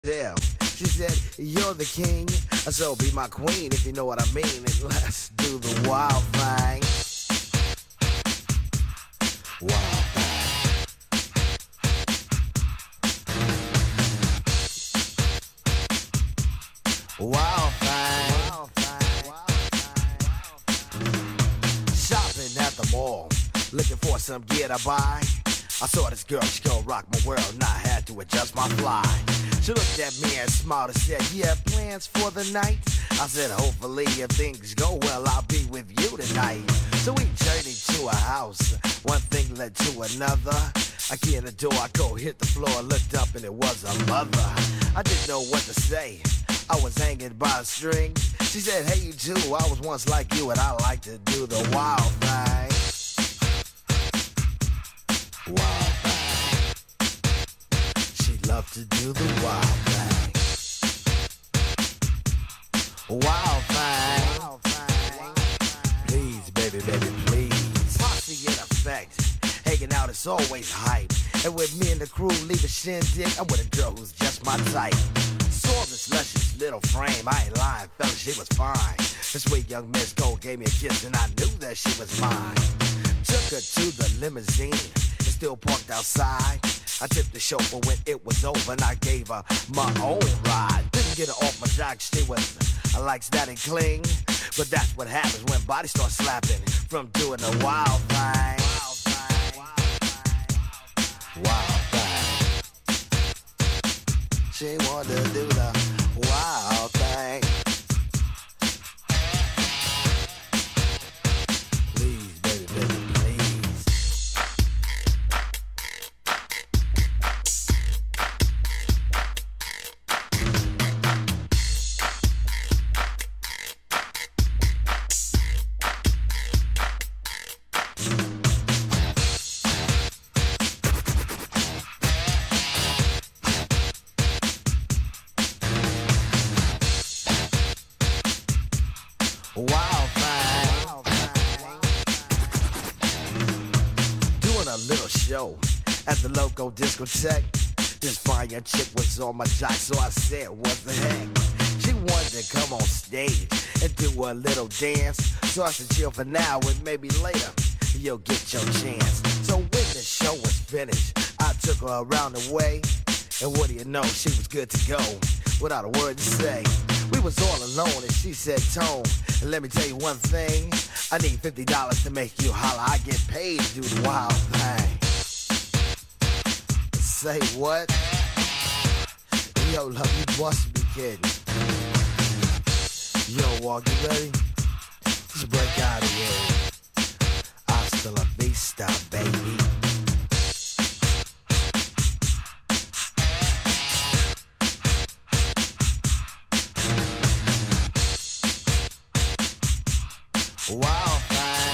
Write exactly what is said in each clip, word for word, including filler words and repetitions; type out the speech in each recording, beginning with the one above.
Yeah. She said, you're the king, so be my queen if you know what I mean. And let's do the wild thing. Wild thing. Wild thing. Wild thing. Shopping at the mall, looking for some gear to buy. I saw this girl, she gon' rock my world, and I had to adjust my fly. She looked at me and smiled and said, you have plans for the night? I said, hopefully if things go well, I'll be with you tonight. So we journeyed to a house, one thing led to another. I get in the door, I go hit the floor, looked up and it was a mother. I didn't know what to say, I was hanging by a string. She said, hey you too, I was once like you and I like to do the wild thing. Wild thing. She loved to do the wild thing. Wild thing. Wild thing. Please, baby, baby, please. Posse in effect. Hanging out is always hype. And with me and the crew leave a shindig, I'm with a girl who's just my type. Saw this luscious little frame, I ain't lying, fella, she was fine. This sweet young Miss Gold gave me a kiss and I knew that she was mine. Took her to the limousine, still parked outside. I tipped the chauffeur when it was over and I gave her my own ride. Didn't get her off my jock, she was, I likes that and cling. But that's what happens when bodies start slapping from doing the wild thing. Wild thing. Wild thing. She wanted to do the wild thing. Please, baby, baby, please. Wild thing. Doing a little show at the local discotheque. This fine young chick was on my jock, so I said, what the heck? She wanted to come on stage and do a little dance. So I said, chill for now and maybe later you'll get your chance. So when the show was finished, I took her around the way. And what do you know, she was good to go without a word to say. We was all alone and she said, Tone, let me tell you one thing. I need fifty dollars to make you holler. I get paid to do the wild thing. Say what? Yo, love, you must be kidding. Yo, Walk, you ready? Just break out of here. Hasta la vista, baby. Wild thing.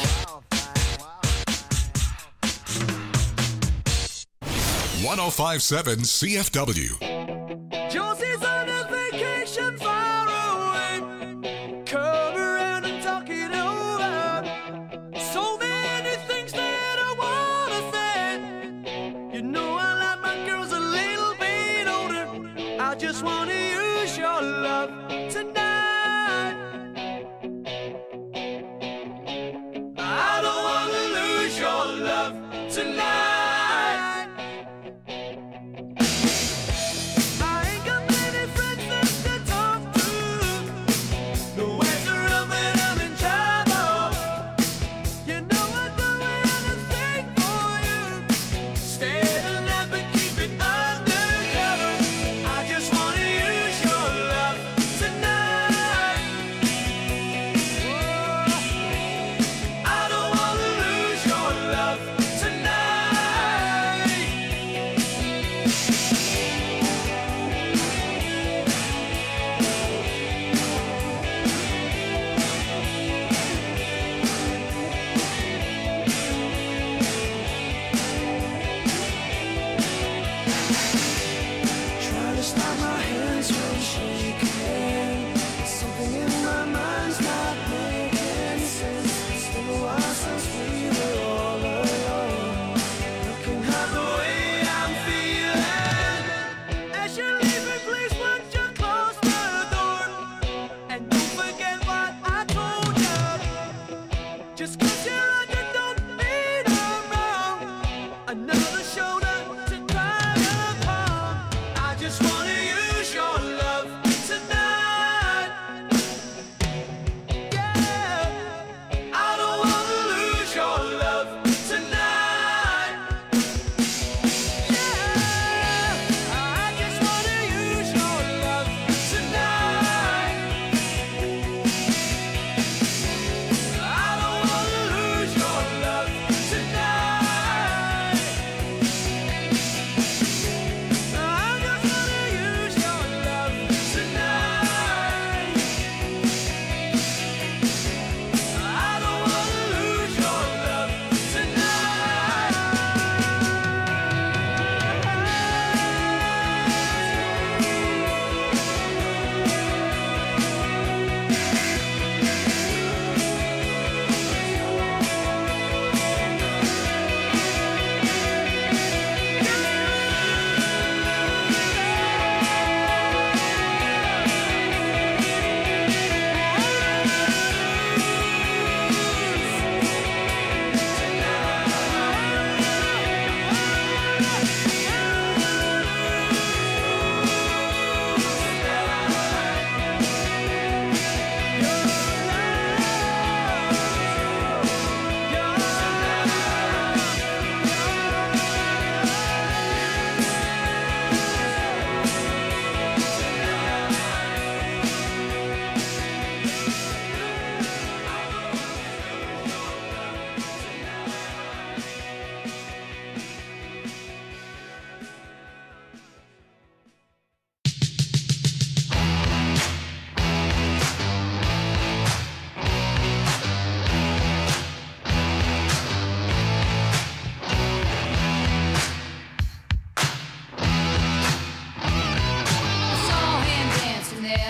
one oh five point seven C F W. Josie's on a vacation far away. Come around and talk it over. So many things that I wanna say. You know I like my girls a little bit older. I just wanna use your love tonight. I don't wanna lose your love tonight. I ain't got many friends left to talk to. No one's around when I'm in trouble. You know I'd do anything for you. Stay the night but keep it undercover. I just wanna use your love tonight.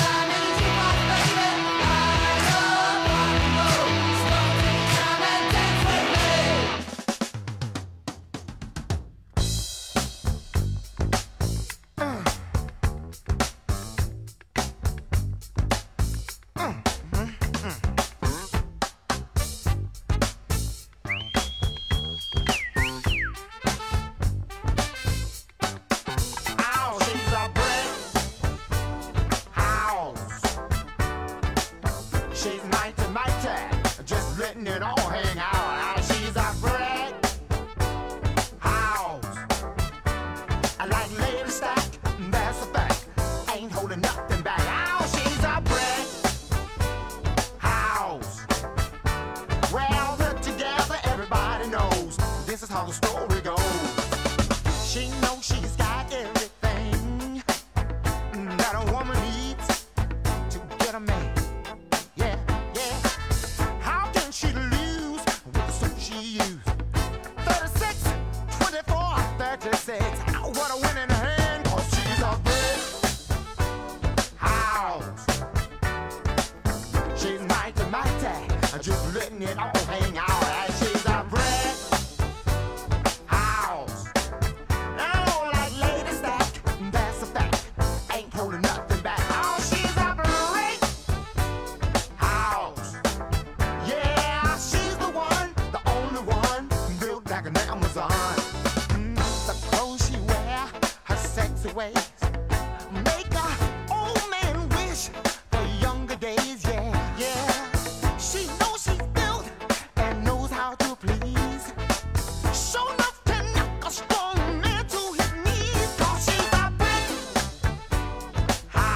House.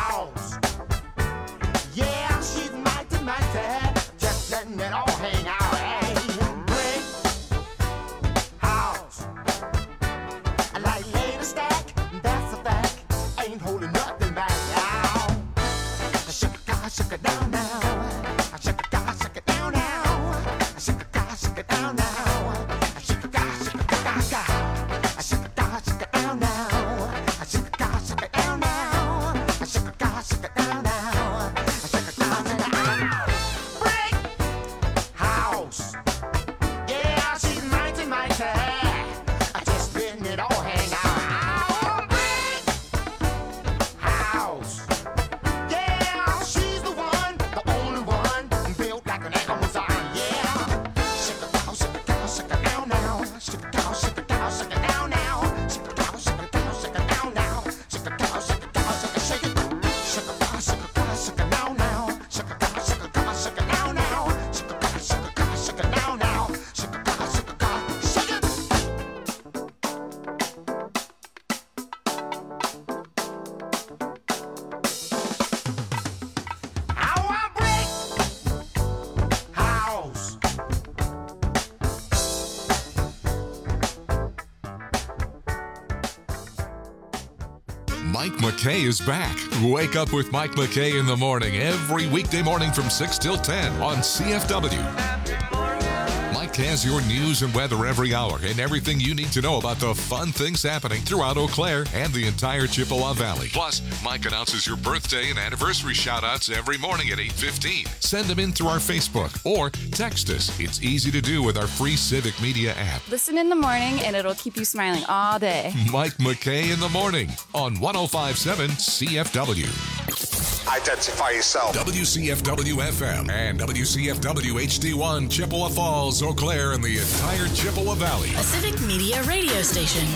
McKay is back. Wake up with Mike McKay in the morning every weekday morning from six till ten on C F W. Mike has your news and weather every hour and everything you need to know about the fun things happening throughout Eau Claire and the entire Chippewa Valley. Plus, Mike announces your birthday and anniversary shout-outs every morning at eight fifteen. Send them in through our Facebook or text us. It's easy to do with our free Civic Media app. Listen in the morning and it'll keep you smiling all day. Mike McKay in the morning on one oh five point seven C F W. Identify yourself. W C F W F M and W C F W H D one, Chippewa Falls, Eau Claire, and the entire Chippewa Valley. A Civic Media radio station.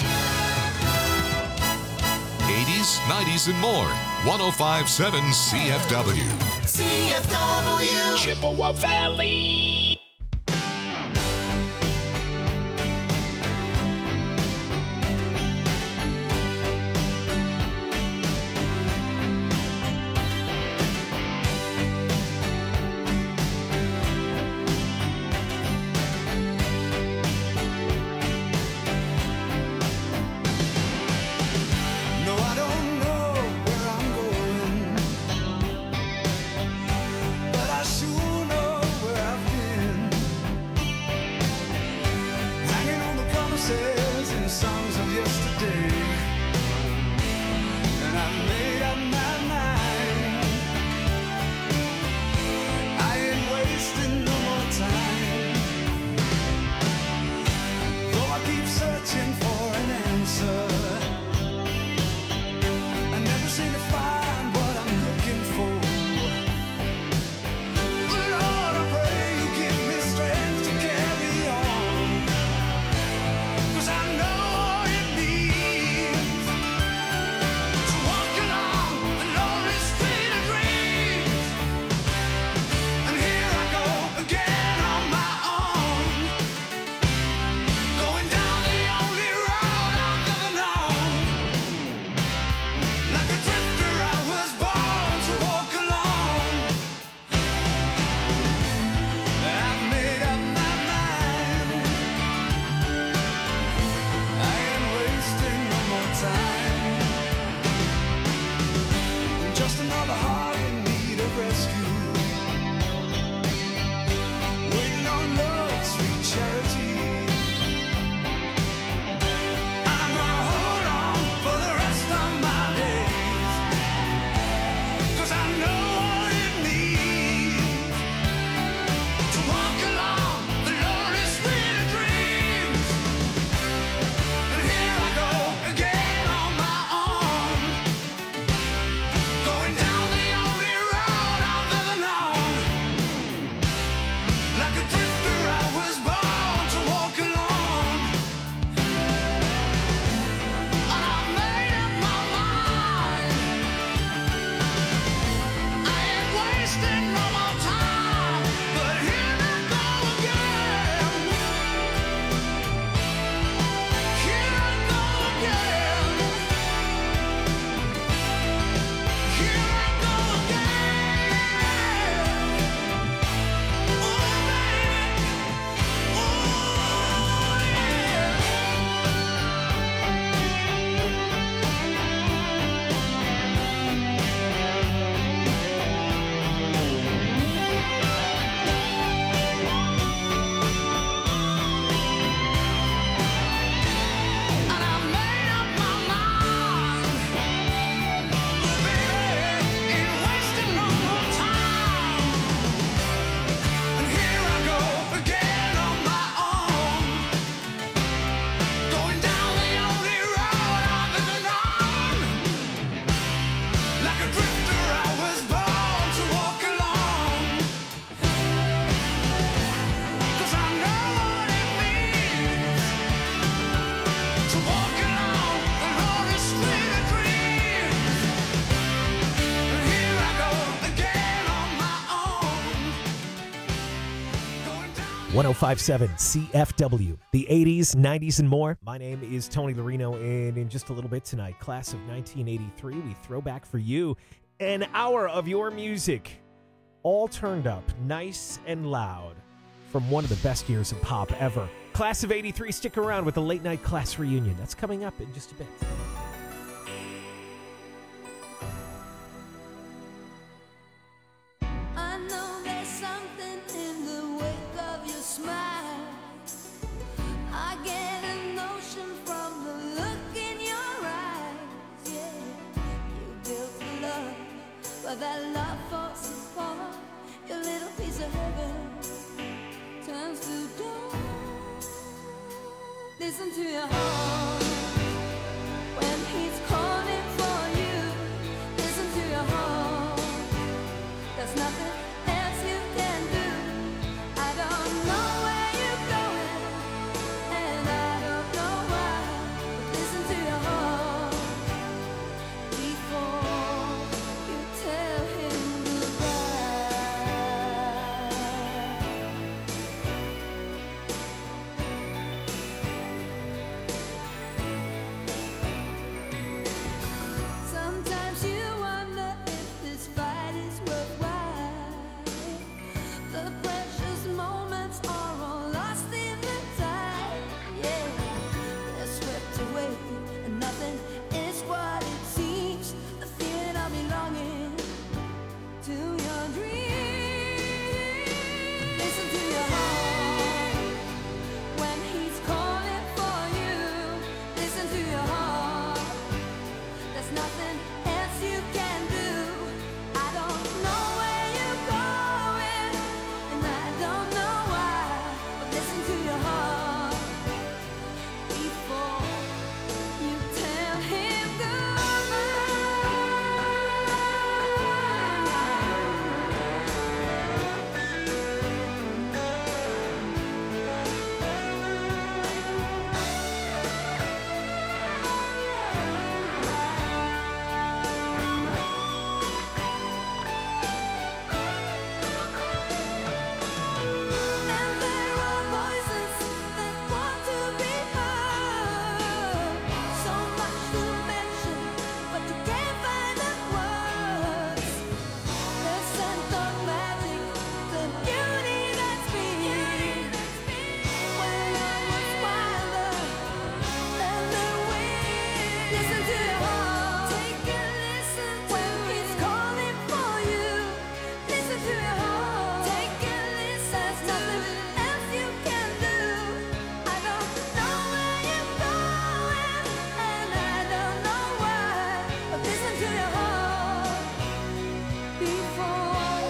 eighties, nineties, and more. one oh five point seven C F W. C F W. Chippewa Valley. one oh five point seven C F W, the eighties, nineties, and more. My name is Tony Lorino, and in just a little bit tonight, class of nineteen eighty-three, we throw back for you an hour of your music, all turned up nice and loud from one of the best years of pop ever. Class of eighty-three, stick around with the late night class reunion. That's coming up in just a bit. but that love falls apart. Your little piece of heaven turns to dawn. Listen to your heart when he's calling for you. Listen to your heart. There's nothing else you can do. I don't know where you're going, and I don't know why. But listen to your heart before you tell him goodbye. Sometimes you wonder if this fight is worthwhile. The precious moments are all lost in the tide. Yeah, they're swept away, and nothing is what it seems. The feeling of belonging to your dreams. Listen to your heart when he's calling for you. Listen to your heart. There's nothing else you can do. I don't know where you're going, and I don't know why. But listen to your heart before you tell him And there are voices that want to be heard. So much to mention, but you can't find the words. The scent of magic, the beauty that's been. When I was wilder than the wind. Listen to your heart. Take a listen when he's calling for you. Listen to your heart. Take a listen. There's nothing else you can do. I don't know where you're going, and I don't know why. But listen to your heart before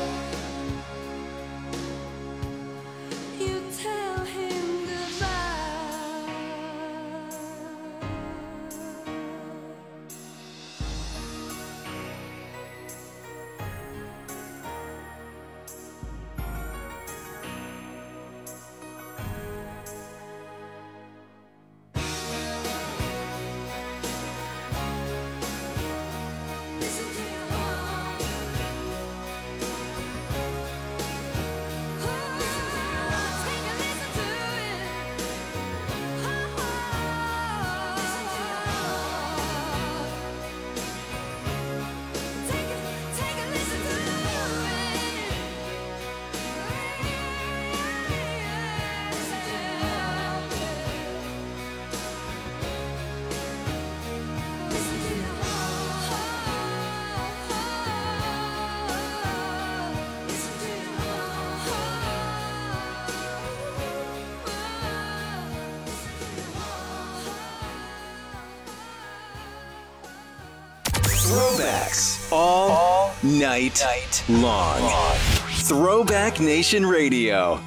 you tell him goodbye. Listen to your heart. Take a listen to it. Listen to your heart. Take a, take a listen to it. Listen to your heart. Listen to your heart. Listen to your Throwbacks all, night, long. Throwback Nation Radio.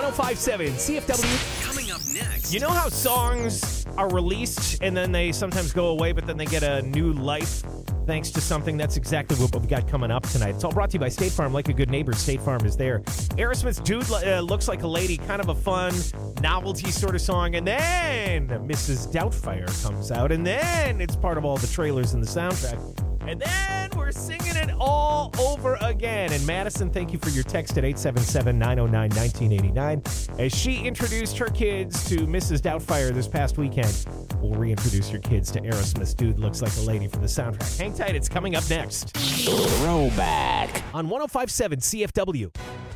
one oh five point seven C F W. Coming up next. You know how songs are released and then they sometimes go away, but then they get a new life thanks to something? That's exactly what we got coming up tonight. It's all brought to you by State Farm. Like a good neighbor, State Farm is there. Aerosmith's Dude uh, Looks Like a Lady, kind of a fun novelty sort of song. And then Missus Doubtfire comes out, and then it's part of all the trailers in the soundtrack. And then we're singing it all over again. And Madison, thank you for your text at eight seven seven, nine oh nine, one nine eight nine. As she introduced her kids to Missus Doubtfire this past weekend, we'll reintroduce your kids to Aerosmith's Dude Looks Like a Lady from the soundtrack. Hang tight, it's coming up next. Throwback. On one oh five point seven C F W.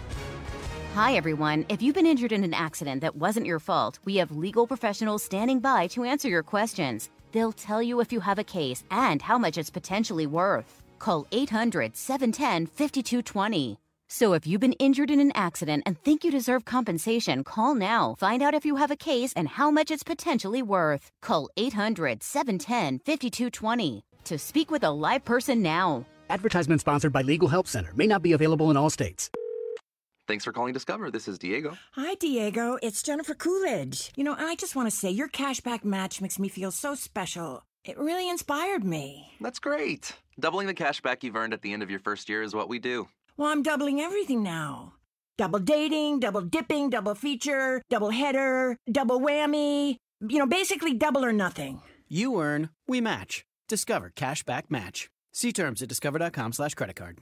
Hi, everyone. If you've been injured in an accident that wasn't your fault, we have legal professionals standing by to answer your questions. They'll tell you if you have a case and how much it's potentially worth. Call eight hundred, seven one zero, five two two zero. So if you've been injured in an accident and think you deserve compensation, call now. Find out if you have a case and how much it's potentially worth. Call eight hundred, seven one zero, five two two zero to speak with a live person now. Advertisement sponsored by Legal Help Center. May not be available in all states. Thanks for calling Discover. This is Diego. Hi, Diego. It's Jennifer Coolidge. You know, I just want to say your cashback match makes me feel so special. It really inspired me. That's great. Doubling the cashback you've earned at the end of your first year is what we do. Well, I'm doubling everything now. Double dating, double dipping, double feature, double header, double whammy. You know, basically double or nothing. You earn, we match. Discover Cashback Match. See terms at discover.com slash credit card.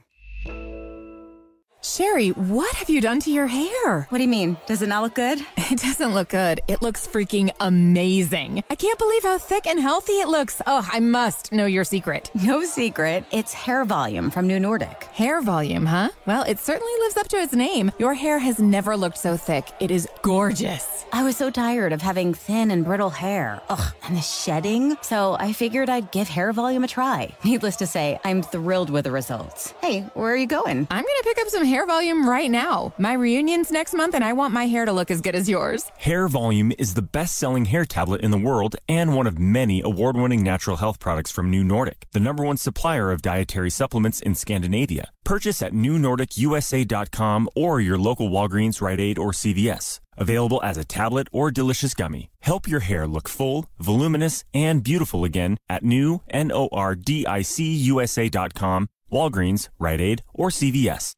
Sherry, what have you done to your hair? What do you mean? Does it not look good? It doesn't look good. It looks freaking amazing. I can't believe how thick and healthy it looks. Oh, I must know your secret. No secret. It's hair volume from New Nordic. Hair volume, huh? Well, it certainly lives up to its name. Your hair has never looked so thick. It is gorgeous. I was so tired of having thin and brittle hair. Ugh, and the shedding. So I figured I'd give hair volume a try. Needless to say, I'm thrilled with the results. Hey, where are you going? I'm going to pick up some hair volume right now. My reunion's next month and I want my hair to look as good as yours. Hair Volume is the best-selling hair tablet in the world and one of many award-winning natural health products from New Nordic, the number one supplier of dietary supplements in Scandinavia. Purchase at new nordic u s a dot com or your local Walgreens, Rite Aid, or C V S. Available as a tablet or delicious gummy. Help your hair look full, voluminous, and beautiful again at new nordic u s a dot com, Walgreens, Rite Aid, or C V S.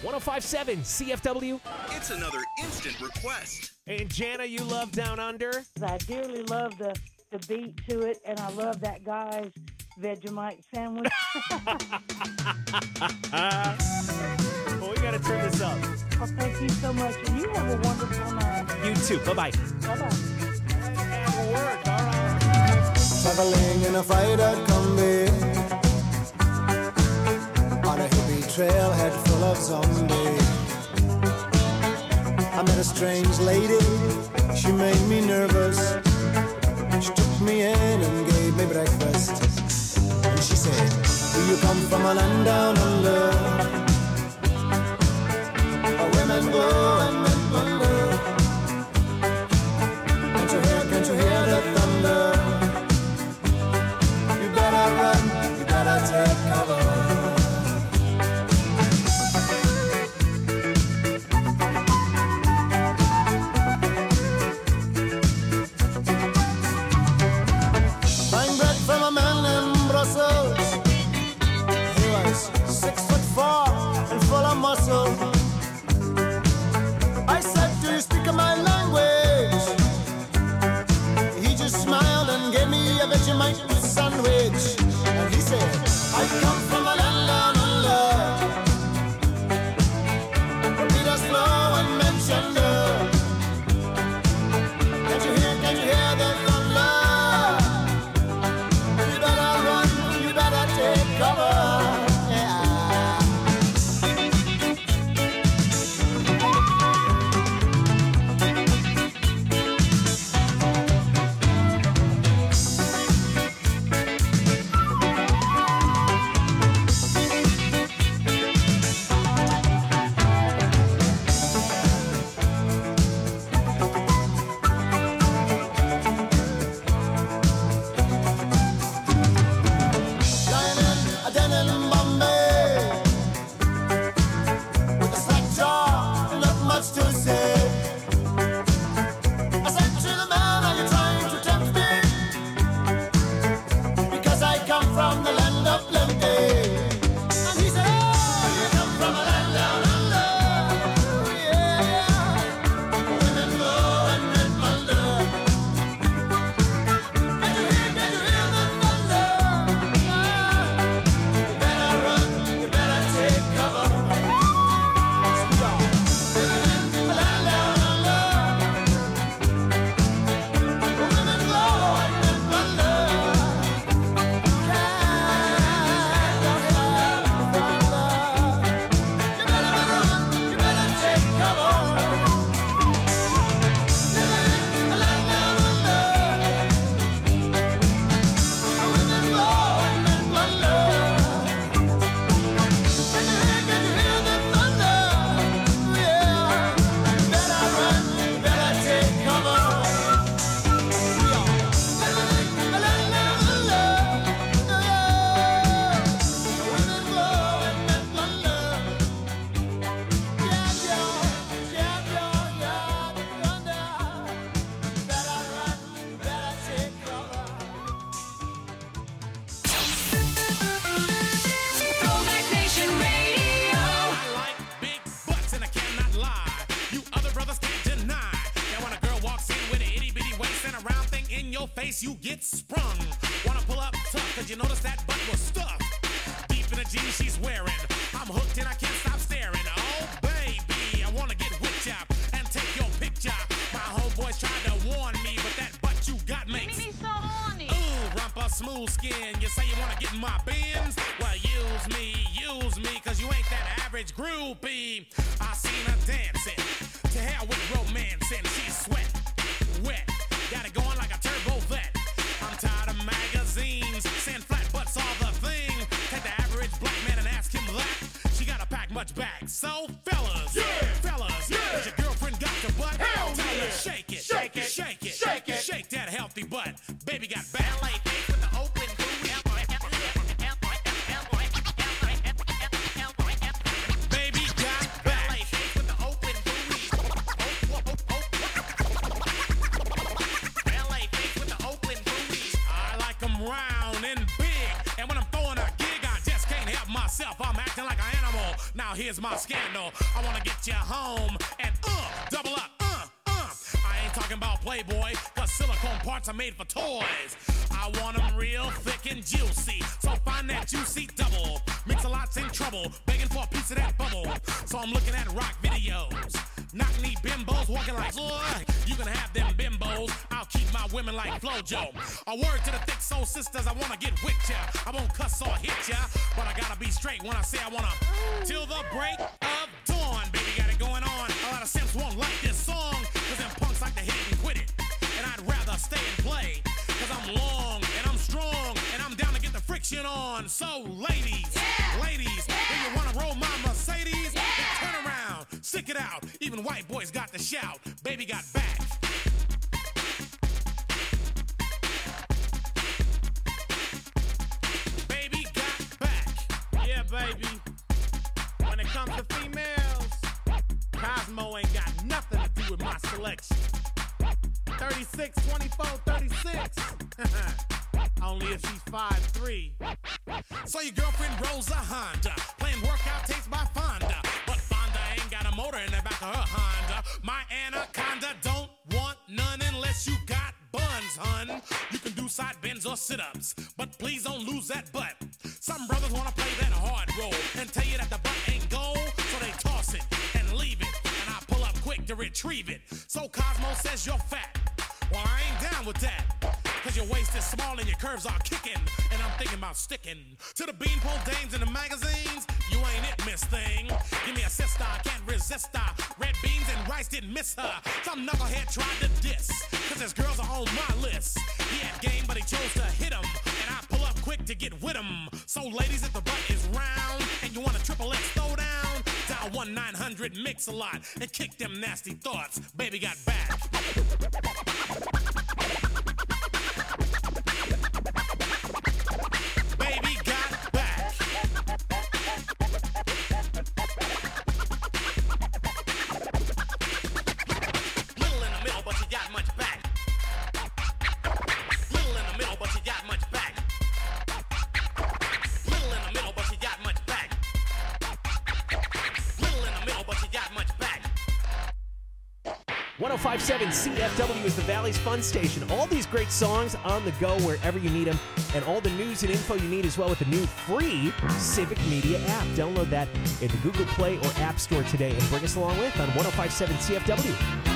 one oh five point seven C F W. It's another instant request. And Jana, you love Down Under? I dearly love the, the beat to it, and I love that guy's Vegemite sandwich. Well, we got to turn this up. Well, thank you so much, and you have a wonderful night. You too. Bye-bye. Bye-bye. Work, all right. Traveling in a freighter combi on a hippie trailhead full of zombies. I met a strange lady, she made me nervous. She took me in and gave me breakfast. And she said, do you come from a land down under? Where women go and men wonder. Can't you hear, can't you hear the thunder? You better run, you better take cover. I said, do you speak my language? He just smiled and gave me a Vegemite sandwich. And he said, I come from a land down under, where Peter's flow and mentioned her. Can't you hear, can't you hear the thunder? You better run, you better take cover. You get sprung. Wanna pull up tough, cause you notice that butt was stuffed. Deep in the jeans she's wearing. I'm hooked and I can't stop staring. Oh, baby, I wanna get whipped up and take your picture. My homeboys tried to warn me, but that butt you got makes me so horny. Ooh, rumpa smooth skin. You say you wanna get in my bins? Well, use me, use me, cause you ain't that average groupie. I seen her dancing. To hell with romancing. She's sweat, wet. Got it going like a turbo vet. I'm tired of magazines saying flat butts all the thing. Take the average black man and ask him that. She gotta pack much back. So fellas, yeah. fellas, yeah. Has your girlfriend got the butt? Hell Tell yeah. her shake it, shake it, shake it, shake it, shake that healthy butt. Baby got ballet feet with the open booty. Baby got ballet feet with the open booty. Ballet feet with the open booty. I like them round and big, and when I'm throwing a gig, I just can't help myself. I'm acting like an animal. Now here's my scandal. I wanna get you home and uh, double up, uh, uh. I ain't talking about Playboy, cause silicone parts are made for toys. I want them real thick and juicy, so find that juicy double. Mix-a-lot's in trouble, begging for a piece of that bubble. So I'm looking at rock videos. Knock-knee bimbos walking like, ugh. You can have them bimbos, I'll keep my women like Flojo. A word to the thick soul sisters, I wanna get with ya. I won't cuss or hit ya, but I gotta be straight when I say I wanna. Till the break of dawn, baby, got it going on. A lot of simps won't like this song, cause them punks like to hit it and quit it. And I'd rather stay and play, cause I'm long and I'm strong, and I'm down to get the friction on. So ladies, yeah. ladies, yeah. do you wanna roll my Mercedes? Yeah. Then turn around, stick it out. Even white boys got to shout, baby got back. Baby got back. Yeah, baby. When it comes to females, Cosmo ain't got nothing to do with my selection. thirty-six, twenty-four, thirty-six. Only if she's five three. So your girlfriend rolls a Honda, playing workout tapes by Fonda. But Fonda ain't got a motor in the back of her Honda. My anaconda don't want none unless you got buns, hun. You can do side bends or sit-ups, but please don't lose that butt. Some brothers wanna play that hard role and tell you that the butt ain't gold, so they toss it and leave it, and I pull up quick to retrieve it. So Cosmo says you're fat. Well, I ain't down with that, cause your waist is small and your curves are kicking, and I'm thinking about sticking to the beanpole dames in the magazines. You ain't it, miss thing. Give me a sister, I can't resist her. Red beans and rice didn't miss her. Some knucklehead tried to diss, cause his girls are on my list. He had game, but he chose to hit him, and I pull up quick to get with him. So ladies, if the butt is round and you want a triple X throwdown, dial one nine hundred mix a lot and kick them nasty thoughts. Baby got back. Baby got back. Little in the middle, but you got much back. Little in the middle, but you got much back. Little in the middle, but you got much back. Little in the middle, but you got much back. one oh five point seven C F W is the Valley's fun station. All these great songs on the go wherever you need them, and all the news and info you need as well with the new free Civic Media app. Download that in the Google Play or App Store today and bring us along with on one oh five point seven C F W.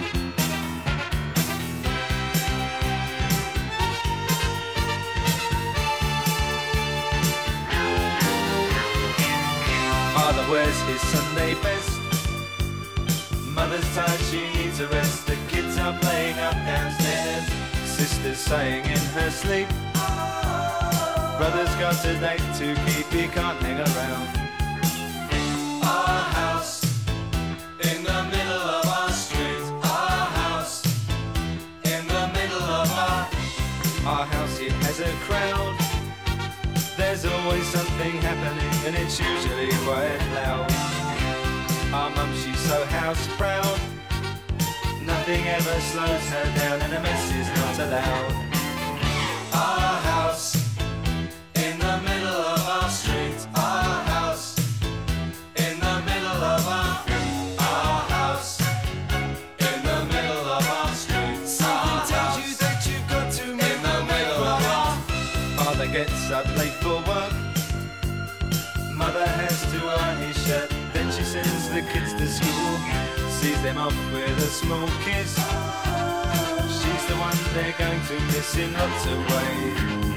Father wears his Sunday best. Mother's tired, she needs a rest. The kids are playing up downstairs. Sister's sighing in her sleep. Brother's got a date to keep, he can't hang around. Our house in the middle of our street. Our house in the middle of our Our house, it has a crowd. There's always something happening, and it's usually quite loud. Our mum, she's so house proud. Nothing ever slows her down, and a mess is not allowed. Our house in the middle of our street. Our house in the middle of our Our house in the middle of our street. Something tells you that you've got to move in the middle of our Father gets up late for work. Mother has to iron his shirt. Then she sends the kids to school, sees them off with a small kiss. She's the one they're going to miss in lots of ways.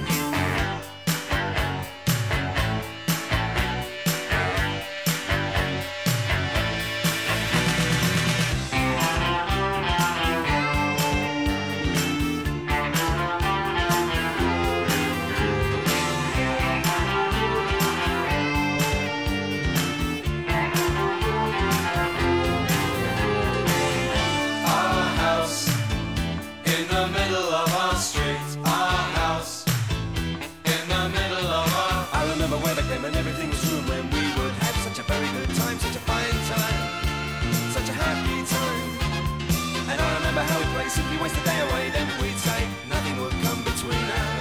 Simply waste the day away, then we'd say nothing would come between us.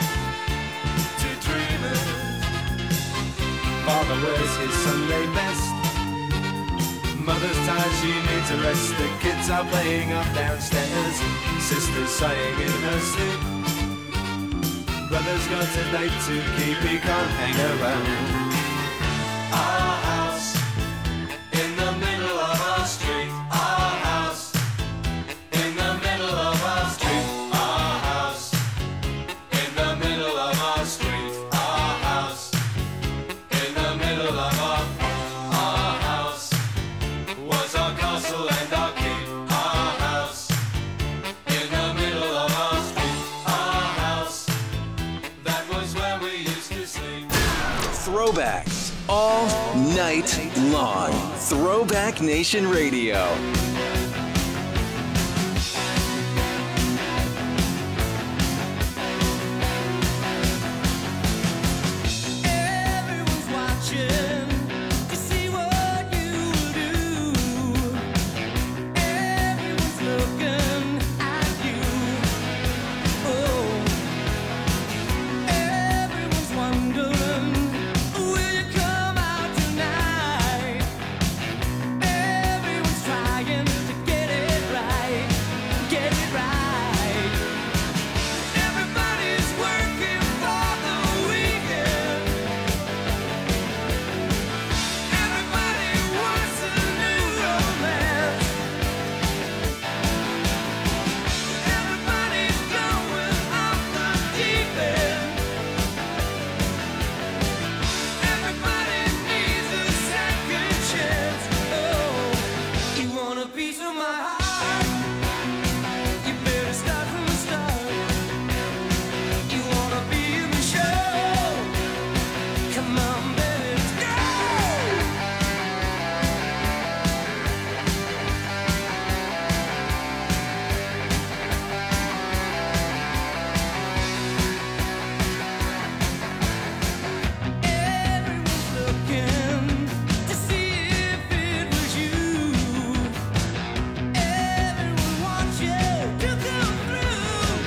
Two dreamers. Father wears his Sunday best. Mother's tired, she needs a rest. The kids are playing up downstairs. Sister's sighing in her sleep. Brother's got a date to keep, he can't hang around. Our house in the middle of our street. Our house in the middle of our street. Our house in the middle of our street. Our house in the middle of our Our house was our castle and our keep. Our house in the middle of our street. Our house, that was where we used to sleep. Throwbacks all night long. Throwback Nation Radio. Everyone's watching to see what you do. Everyone's looking at you. Oh, everyone's wondering, will you come out tonight? Everyone's trying to get it right, get it right. Everybody's working for the weekend. Everybody wants a new romance. Everybody's going off the deep end. Everybody needs a second chance. Oh, you want a piece of my heart? You better start from the start. You wanna be in the show? Come on, baby, let's go. Everyone's looking to see if it was you. Everyone wants you to come through.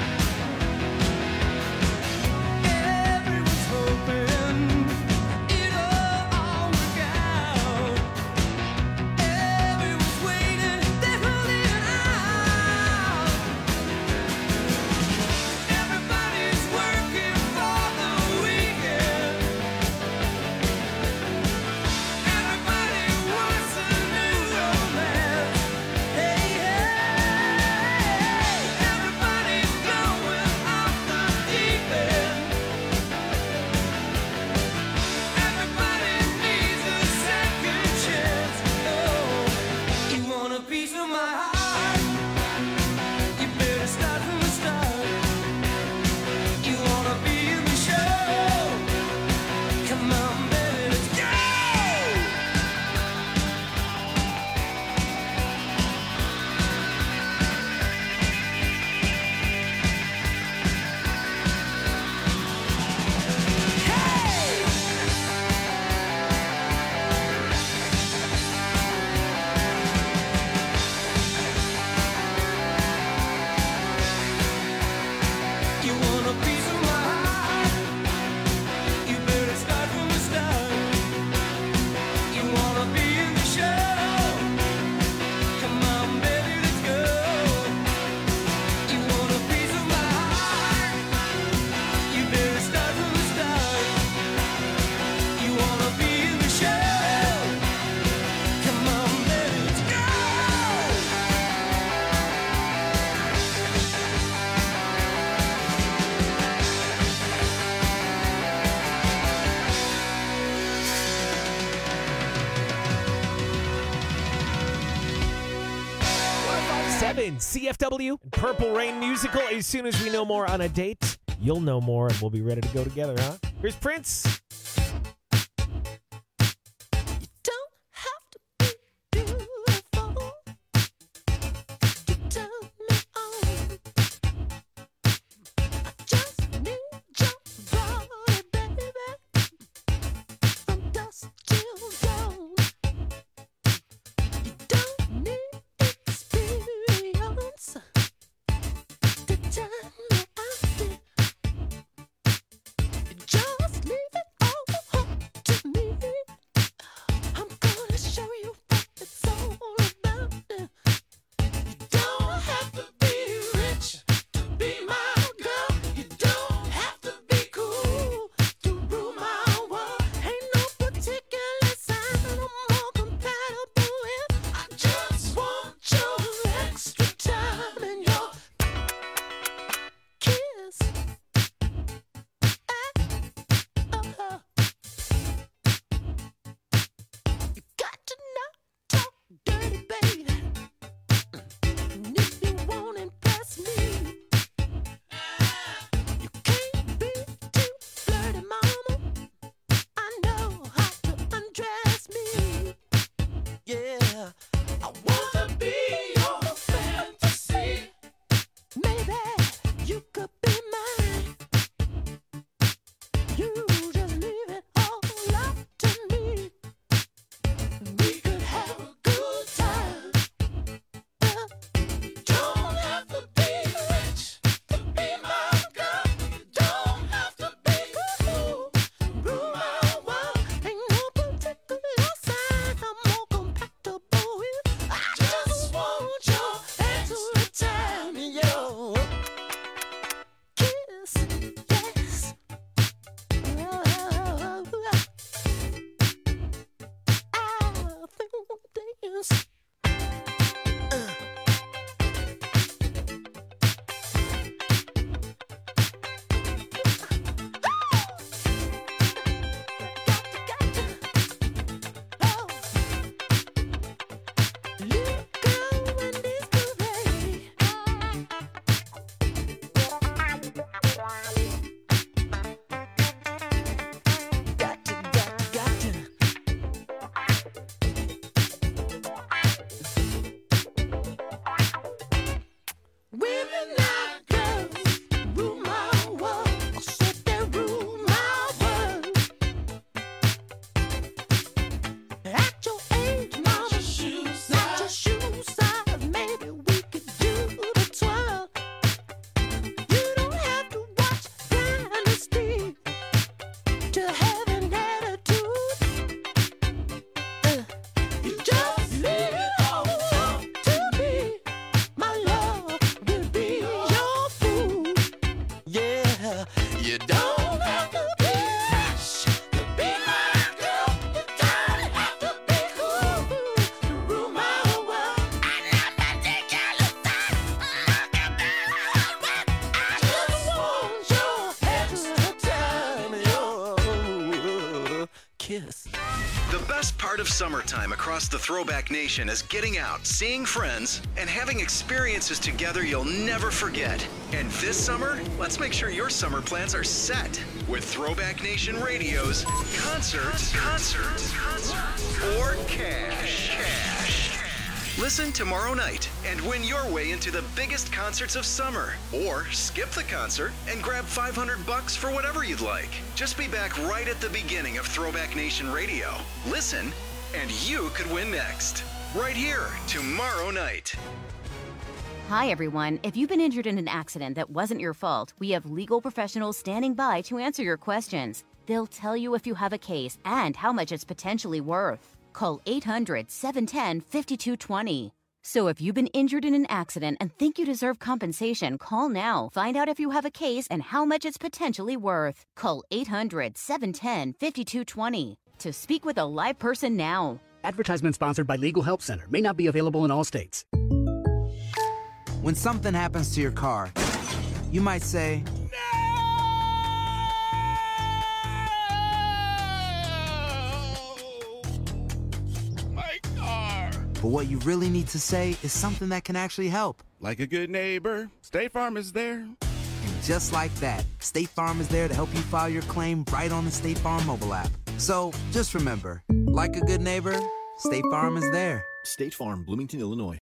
Everyone's hoping it'll all work out. Everyone's waiting, they're holding out. Everybody's working for the weekend. Everybody wants a new romance. Hey, hey, everybody's going off the deep end. Everybody needs a second chance. Oh, you want a piece of my heart? You better start from the start. You wanna be in the show? Come on, baby, let's go. You want a piece of my heart? You better start from the start. You wanna be in the show? Come on, baby, let's go. You want a piece of my heart? You better start from the start. You wanna be in the show? Come on, baby, let's go. Seven C F W and Purple Rain musical. As soon as we know more on a date, you'll know more, and we'll be ready to go together, huh? Here's Prince. Don't have to be beautiful to turn me on. I just need your body, baby, from dusk till dawn. You don't need experience to turn me out there. You just leave it kiss. The best part of summertime across the Throwback Nation is getting out, seeing friends, and having experiences together you'll never forget. And this summer, let's make sure your summer plans are set with Throwback Nation Radio's Concerts, Concerts, Concerts, or Cash. Cash. Listen tomorrow night and win your way into the biggest concerts of summer. Or skip the concert and grab five hundred bucks for whatever you'd like. Just be back right at the beginning of Throwback Nation Radio. Listen, and you could win next. Right here, tomorrow night. Hi, everyone. If you've been injured in an accident that wasn't your fault, we have legal professionals standing by to answer your questions. They'll tell you if you have a case and how much it's potentially worth. Call eight hundred, seven one zero, five two two zero. So if you've been injured in an accident and think you deserve compensation, call now. Find out if you have a case and how much it's potentially worth. Call eight hundred, seven one zero, five two two zero to speak with a live person now. Advertisement sponsored by Legal Help Center. May not be available in all states. When something happens to your car, you might say, but what you really need to say is something that can actually help. Like a good neighbor, State Farm is there. And just like that, State Farm is there to help you file your claim right on the State Farm mobile app. So just remember, like a good neighbor, State Farm is there. State Farm, Bloomington, Illinois.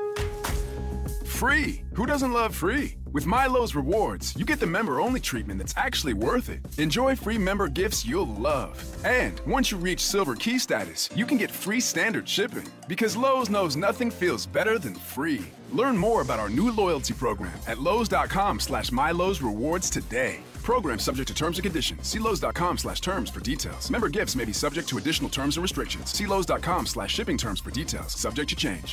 Free! Who doesn't love free? With MyLowe's Rewards, you get the member-only treatment that's actually worth it. Enjoy free member gifts you'll love. And once you reach Silver Key status, you can get free standard shipping. Because Lowe's knows nothing feels better than free. Learn more about our new loyalty program at Lowe's.com slash MyLowe's Rewards today. Program subject to terms and conditions. See Lowe's.com slash terms for details. Member gifts may be subject to additional terms and restrictions. See Lowe's.com slash shipping terms for details. Subject to change.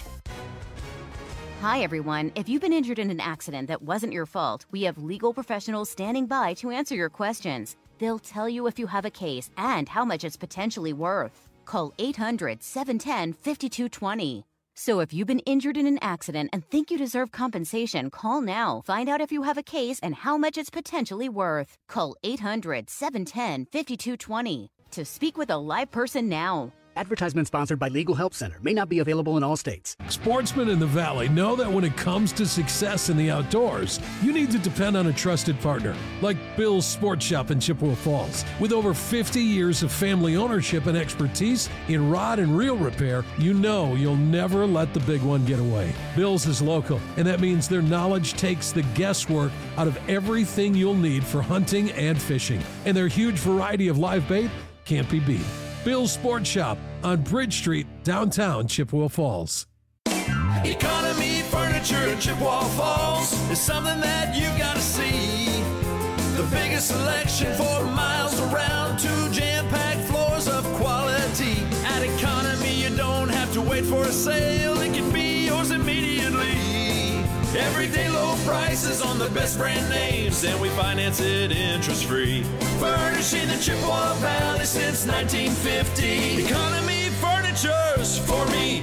Hi, everyone. If you've been injured in an accident that wasn't your fault, we have legal professionals standing by to answer your questions. They'll tell you if you have a case and how much it's potentially worth. Call eight hundred, seven one zero, five two two zero. So if you've been injured in an accident and think you deserve compensation, call now. Find out if you have a case and how much it's potentially worth. Call eight hundred, seven one zero, five two two zero to speak with a live person now. Advertisement sponsored by Legal Help Center. May not be available in all states. Sportsmen in the Valley know that when it comes to success in the outdoors, you need to depend on a trusted partner like Bill's Sports Shop in Chippewa Falls. With over fifty years of family ownership and expertise in rod and reel repair, you know you'll never let the big one get away. Bill's is local, and that means their knowledge takes the guesswork out of everything you'll need for hunting and fishing. And their huge variety of live bait can't be beat. Bill's Sports Shop on Bridge Street, downtown Chippewa Falls. Economy Furniture in Chippewa Falls is something that you gotta see. The biggest selection for miles around, two jam-packed floors of quality. At Economy, you don't have to wait for a sale, it can be yours immediately. Everyday low prices on the best brand names, and we finance it interest-free. Furnishing the Chippewa Valley since nineteen fifty. Economy Furniture's for me.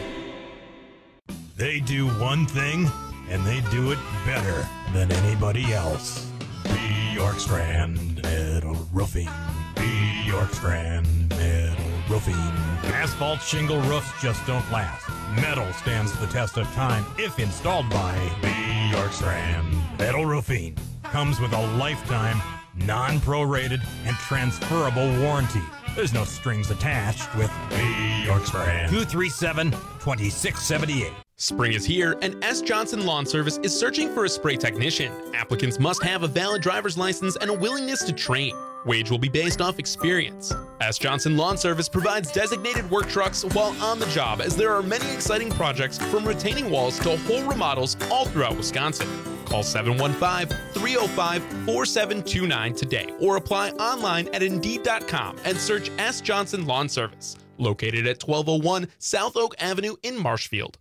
They do one thing, and they do it better than anybody else. B. York Strand Metal Roofing. B. York Strand Metal Roofing. Asphalt shingle roofs just don't last. Metal stands the test of time if installed by B. York Strand Metal Roofing. Comes with a lifetime, non-prorated, and transferable warranty. There's no strings attached with B. York Strand. two three seven, two six seven eight. Spring is here, and S. Johnson Lawn Service is searching for a spray technician. Applicants must have a valid driver's license and a willingness to train. Wage will be based off experience. S. Johnson Lawn Service provides designated work trucks while on the job, as there are many exciting projects from retaining walls to whole remodels all throughout Wisconsin. Call seven one five, three oh five, four seven two nine today or apply online at Indeed dot com and search S. Johnson Lawn Service, located at twelve oh one South Oak Avenue in Marshfield.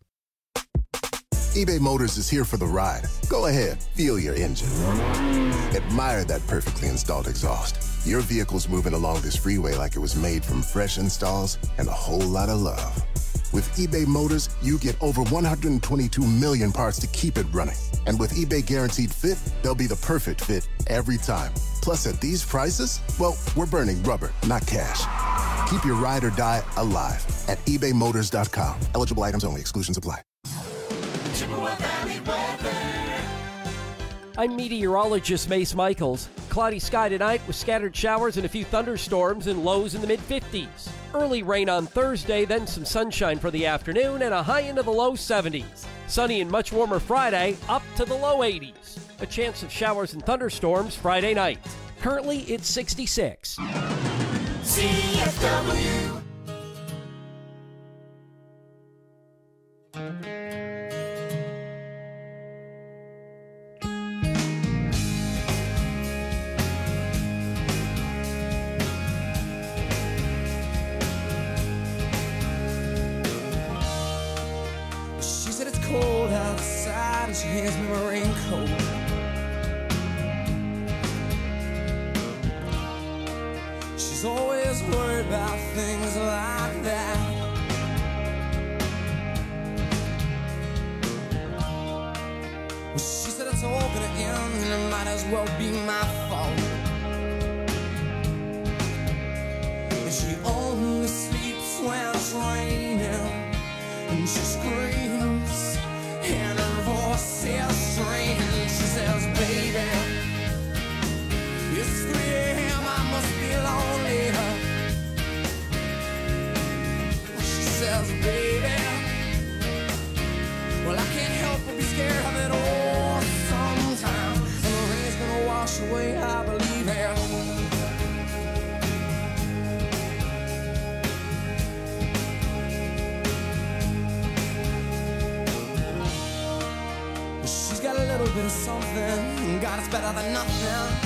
eBay Motors is here for the ride. Go ahead, feel your engine. Admire that perfectly installed exhaust. Your vehicle's moving along this freeway like it was made from fresh installs and a whole lot of love. With eBay Motors, you get over one hundred twenty-two million parts to keep it running. And with eBay Guaranteed Fit, they'll be the perfect fit every time. Plus, at these prices, well, we're burning rubber, not cash. Keep your ride or die alive at ebay motors dot com. Eligible items only. Exclusions apply. Chippewa Valley weather. I'm meteorologist Mace Michaels. Cloudy sky tonight with scattered showers and a few thunderstorms and lows in the mid fifties. Early rain on Thursday, then some sunshine for the afternoon and a high into the low seventies. Sunny and much warmer Friday, up to the low eighties. A chance of showers and thunderstorms Friday night. Currently, it's sixty-six. C F W. She said it's cold outside and she hands me my raincoat. She's always worried about things like that. Well, she said it's all gonna end and it might as well be my fault. And she only sleeps when it's raining. And she screams, and her voice is strange. She says, baby, it's three a.m., I must be lonely. She says, baby, well, I can't help but be scared of it all sometimes. And the rain's gonna wash away, I believe it. Got a little bit of something, God, it's better than nothing.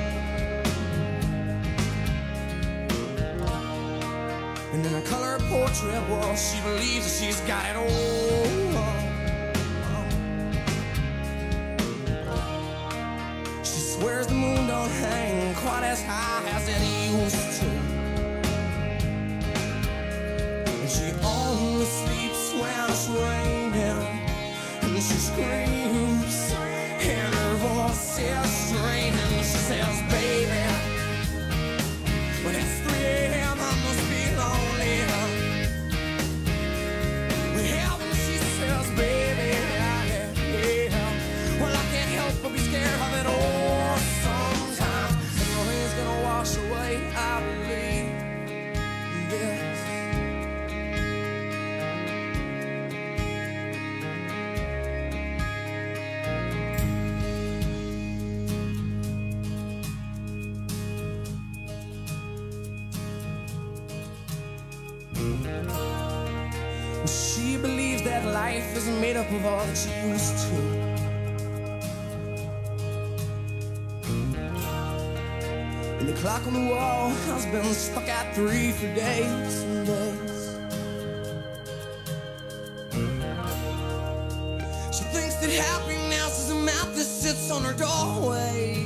And in a color portrait, well, she believes that she's got it all. She swears the moon don't hang quite as high as it used to. And she only sleeps when it's raining. And she screams, and her voice is strange. And she says, baby, when it's three a.m., I must be lonely. Well, she says, baby, yeah, yeah. Well, I can't help but be scared of it all sometimes. And the rain's gonna wash away, I believe this. She believes that life isn't made up of all that she used to. And the clock on the wall has been stuck at three for days and days. She thinks that happiness is a map that sits on her doorway.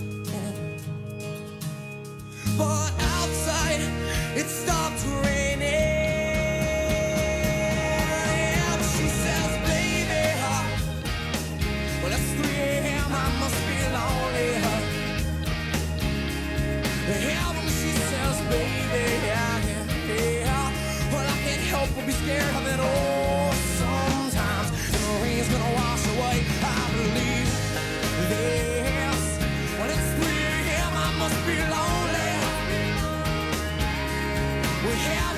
But outside, it stopped raining. Be scared of it all sometimes. And the rain's gonna wash away, I believe this. When it's three a.m., I must be lonely. We have